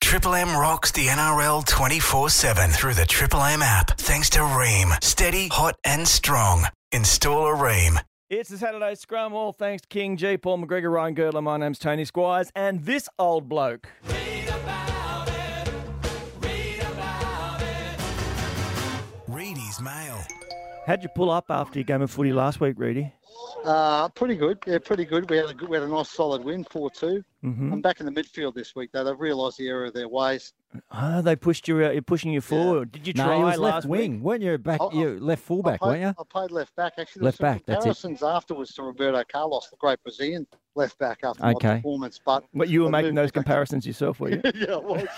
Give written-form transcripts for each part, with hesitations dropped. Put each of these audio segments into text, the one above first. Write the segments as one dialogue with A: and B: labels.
A: Triple M rocks the NRL 24/7 through the Triple M app. Thanks to Ream. Steady, hot and strong. Install a Ream.
B: It's the Saturday Scrum, all thanks to King G, Paul McGregor, Ryan Girdler. My name's Tony Squires, and this old bloke.
A: Read about it. Reedy's Mail.
B: How'd you pull up after your game of footy last week, Reedy?
C: Pretty good. Yeah, pretty good. We had a nice solid win, 4-2.
B: Mm-hmm.
C: I'm back in the midfield this week, though. They've realised the error of their ways.
B: They pushed you out. You're pushing you forward. Did you try
D: he was
B: last
D: left
B: week?
D: wing, weren't you? You left fullback, weren't you?
C: I played left back. Actually,
D: Left
C: there was
D: back,
C: some
D: that's it.
C: comparisons afterwards to Roberto Carlos, the great Brazilian left back after my
D: Okay.
C: performance. But
B: You were
C: they
B: making
C: moved
B: those
C: me back
B: comparisons yourself, were you?
C: yeah, I was.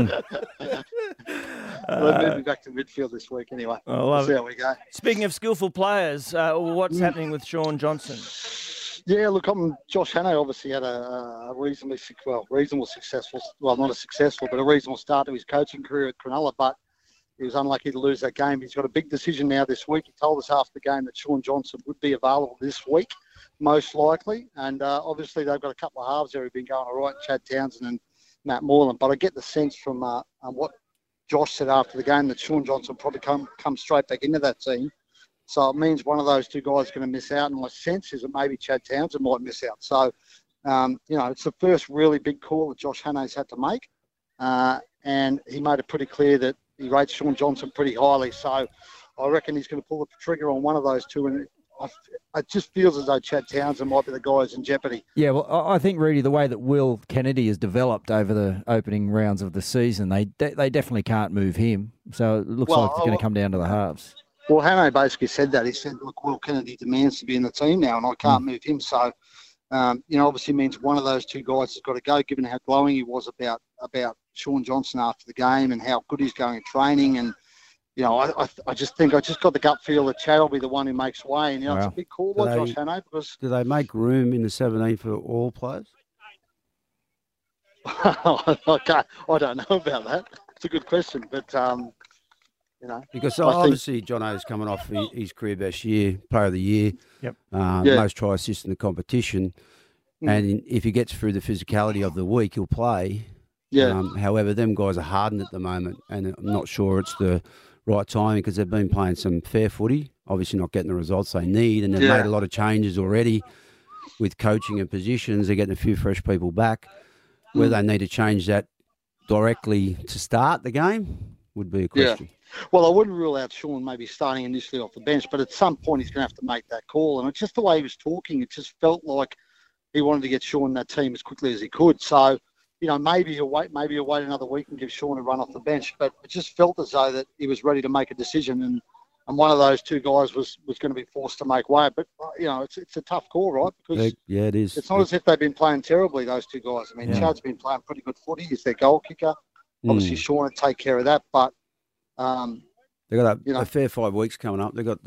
C: They moved me back to midfield this week anyway.
B: I love
C: See
B: it.
C: how we go.
B: Speaking of skillful players, what's happening with Sean Johnson?
C: Yeah, look, Josh Hannay obviously had a reasonable successful, well, not a successful, but a reasonable start to his coaching career at Cronulla, but he was unlucky to lose that game. He's got a big decision now this week. He told us after the game that Sean Johnson would be available this week, most likely, and obviously they've got a couple of halves there who've been going all right, Chad Townsend and Matt Moreland, but I get the sense from what Josh said after the game that Sean Johnson probably come straight back into that team. So it means one of those two guys is going to miss out. And my sense is that maybe Chad Townsend might miss out. So, it's the first really big call that Josh Hannay's had to make. And he made it pretty clear that he rates Sean Johnson pretty highly. So I reckon he's going to pull the trigger on one of those two. And it just feels as though Chad Townsend might be the guy who's in jeopardy.
D: Yeah, well, I think, Rudy, the way that Will Kennedy has developed over the opening rounds of the season, they definitely can't move him. So it looks like it's going to come down to the halves.
C: Well, Hannay basically said that. He said, look, Will Kennedy demands to be in the team now and I can't move him. So, obviously means one of those two guys has got to go, given how glowing he was about Sean Johnson after the game and how good he's going at training. And, I just got the gut feel that Chad will be the one who makes way. And, it's a big call by Josh Hannay because...
E: Do they make room in the 17 for all players?
C: I don't know about that. It's a good question, but...
E: Because obviously Jono's coming off his career best year, player of the year,
B: Yep.
E: Most try assists in the competition. And if he gets through the physicality of the week, he'll play.
C: Yeah.
E: However, them guys are hardened at the moment, and I'm not sure it's the right timing because they've been playing some fair footy, obviously not getting the results they need, and they've made a lot of changes already with coaching and positions. They're getting a few fresh people back. Whether they need to change that directly to start the game would be a question.
C: Yeah. Well, I wouldn't rule out Sean maybe starting initially off the bench, but at some point he's going to have to make that call. And it's just the way he was talking. It just felt like he wanted to get Sean in that team as quickly as he could. So, maybe he'll wait another week and give Sean a run off the bench. But it just felt as though that he was ready to make a decision. And one of those two guys was going to be forced to make way. But, it's a tough call, right? Because
E: it is.
C: It's not as if they've been playing terribly, those two guys. I mean, Chad's been playing pretty good footy. He's their goal kicker. Obviously, Sean would take care of that. But,
E: they got a fair 5 weeks coming up. They got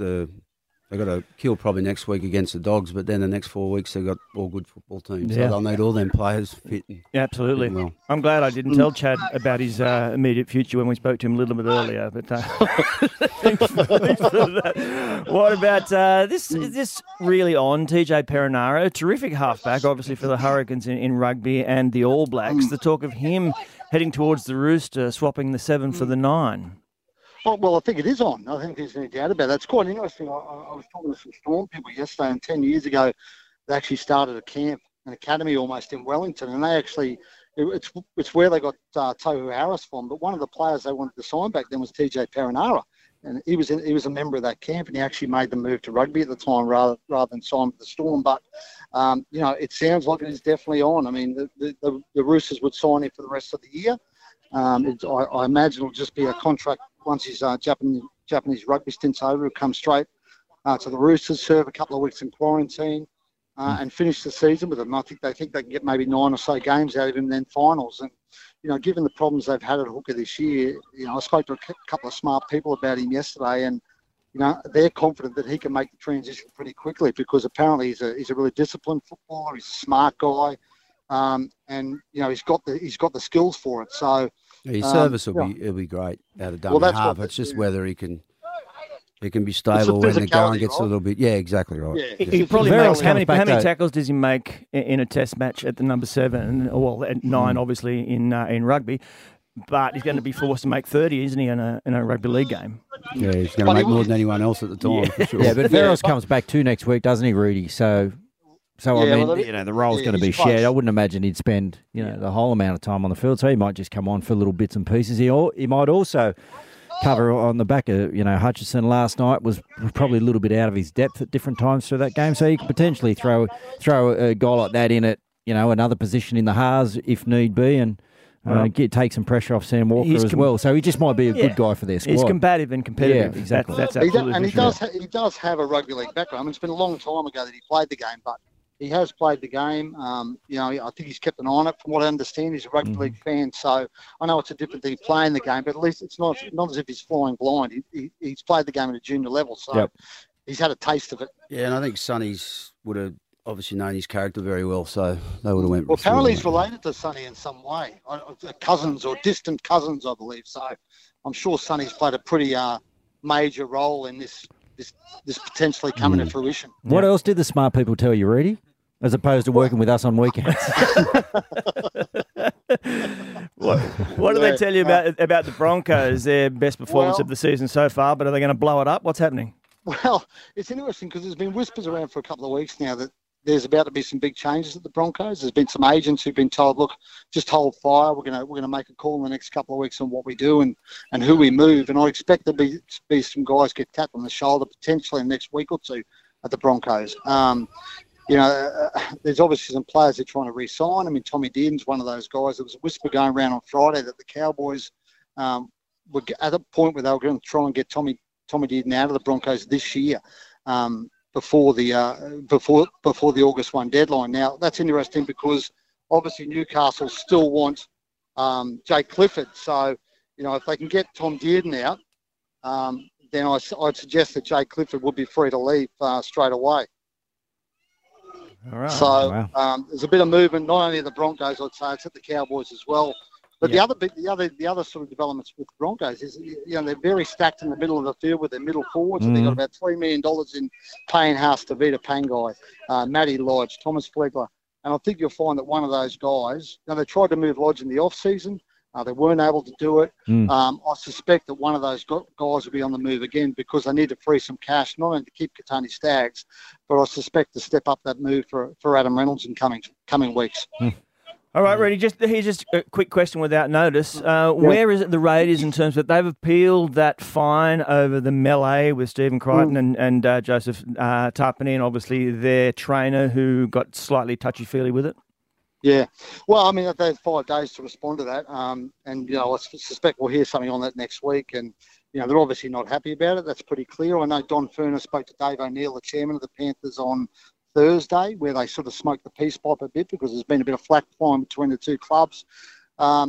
E: a kill probably next week against the Dogs, but then the next 4 weeks they've got all good football teams.
B: Yeah.
E: So they'll need all them players fit.
B: Yeah, absolutely.
E: Well.
B: I'm glad I didn't tell Chad about his immediate future when we spoke to him a little bit earlier. But thanks for that. What about this? Is this really on TJ Perinaro? Terrific halfback, obviously for the Hurricanes in rugby and the All Blacks. The talk of him heading towards the Rooster, swapping the 7 for the 9.
C: Oh, well, I think it is on. I think there's no doubt about that. It's quite interesting. I was talking to some Storm people yesterday, and 10 years ago, they actually started a camp, an academy almost in Wellington, and they actually, it's where they got Tohu Harris from, but one of the players they wanted to sign back then was TJ Perinara, and he was a member of that camp, and he actually made the move to rugby at the time rather than sign with the Storm. But, it sounds like it is definitely on. I mean, the Roosters would sign him for the rest of the year. I imagine it'll just be a contract once his Japanese rugby stint's over. He'll come straight to the Roosters, serve a couple of weeks in quarantine, and finish the season with them. I think they can get maybe 9 or so games out of him, then finals. And, given the problems they've had at hooker this year, I spoke to a couple of smart people about him yesterday, and, they're confident that he can make the transition pretty quickly because apparently he's a really disciplined footballer. He's a smart guy. And he's got the skills for it. So
E: his service will be great out of dummy half. It's just whether he can He can be stable when the going gets a little bit. Yeah, exactly right.
C: Yeah.
B: He probably makes how many
D: back
B: tackles does he make in a Test match at the number 7? Well, at 9, obviously in rugby, but he's going to be forced to make 30, isn't he, in a rugby league game?
E: Yeah, he's going to make more than anyone else at the time. For sure.
D: Yeah, but Veros comes back too next week, doesn't he, Rudy? So I mean, the role's going to be shared. I wouldn't imagine he'd spend the whole amount of time on the field, so he might just come on for little bits and pieces. He might also cover on the back of, Hutchison last night was probably a little bit out of his depth at different times through that game, so he could potentially throw a guy like that in at, another position in the halves if need be, and take some pressure off Sam Walker as well. So he just might be a good guy for their squad.
B: He's combative and competitive.
D: Yeah, exactly.
B: That's absolutely
C: and he does have a rugby league background. I mean, it's been a long time ago that he played the game, but he has played the game. I think he's kept an eye on it. From what I understand, he's a rugby league fan. So I know it's a different thing playing the game, but at least it's not as if he's flying blind. He's played the game at a junior level, so he's had a taste of it.
E: Yeah, and I think Sonny's would have obviously known his character very well, so they would have went.
C: Well, apparently he's related to Sonny in some way, cousins or distant cousins, I believe. So I'm sure Sonny's played a pretty major role in this potentially coming to fruition.
D: What else did the smart people tell you, Reedy? As opposed to working with us on weekends.
B: What do they tell you about the Broncos? Their best performance of the season so far, but are they going to blow it up? What's happening?
C: Well, it's interesting because there's been whispers around for a couple of weeks now that there's about to be some big changes at the Broncos. There's been some agents who've been told, look, just hold fire. We're gonna make a call in the next couple of weeks on what we do and who we move. And I expect there'll be some guys get tapped on the shoulder potentially in the next week or two at the Broncos. There's obviously some players they're trying to re-sign. I mean, Tommy Dearden's one of those guys. There was a whisper going around on Friday that the Cowboys were at a point where they were going to try and get Tommy Dearden out of the Broncos this year. Before the August 1 deadline. Now that's interesting because obviously Newcastle still want Jake Clifford. So if they can get Tom Dearden out, then I'd suggest that Jake Clifford would be free to leave straight away.
B: All right.
C: So there's a bit of movement not only at the Broncos, I'd say it's at the Cowboys as well. But the other sort of developments with the Broncos is, they're very stacked in the middle of the field with their middle forwards. They've got about $3 million in Payne Haas, Tavita Pangai, Matty Lodge, Thomas Flegler. And I think you'll find that one of those guys, they tried to move Lodge in the off-season. They weren't able to do it. I suspect that one of those guys will be on the move again because they need to free some cash, not only to keep Katani Staggs, but I suspect to step up that move for Adam Reynolds in coming weeks.
B: All right, Reedy, here's just a quick question without notice. Where is it the Raiders in terms of they've appealed that fine over the melee with Stephen Crichton and Joseph Tarpany, and obviously their trainer who got slightly touchy-feely with it?
C: Yeah. Well, I mean, they have 5 days to respond to that. I suspect we'll hear something on that next week. And, they're obviously not happy about it. That's pretty clear. I know Don Furness spoke to Dave O'Neill, the chairman of the Panthers, on Thursday, where they sort of smoked the peace pipe a bit because there's been a bit of flack flying between the two clubs. I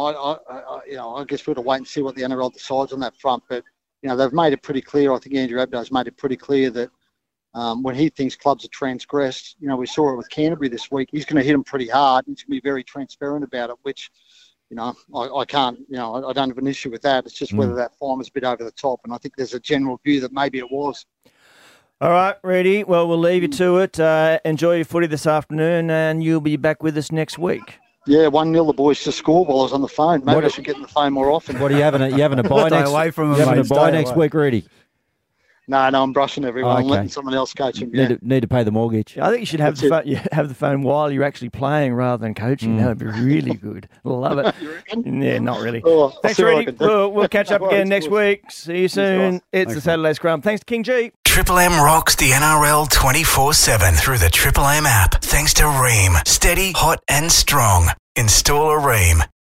C: guess we'll have to wait and see what the NRL decides on that front. But, they've made it pretty clear. I think Andrew Abdo's made it pretty clear that when he thinks clubs are transgressed, we saw it with Canterbury this week. He's going to hit them pretty hard. He's going to be very transparent about it, which, I can't, I don't have an issue with that. It's just whether that fine was a bit over the top. And I think there's a general view that maybe it was.
B: All right, Reedy. Well, we'll leave you to it. Enjoy your footy this afternoon, and you'll be back with us next week.
C: Yeah, 1-0 the boys just scored while I was on the phone. Maybe I should get on the phone more often.
D: What are you having a bye next?
E: Away from
D: you having a bye next week, Reedy?
C: No, I'm brushing everyone. I'm letting someone else coach him.
D: Need to pay the mortgage.
B: I think you should have the phone while you're actually playing rather than coaching. That would be really good. Love it.
C: You reckon?
B: Yeah, not really.
C: Oh,
B: Thanks, Reedy. We'll catch up again next week. See you soon. It's the Saturday Scrum. Thanks to King G.
A: Triple M rocks the NRL 24/7 through the Triple M app. Thanks to Ream. Steady, hot and strong. Install a Ream.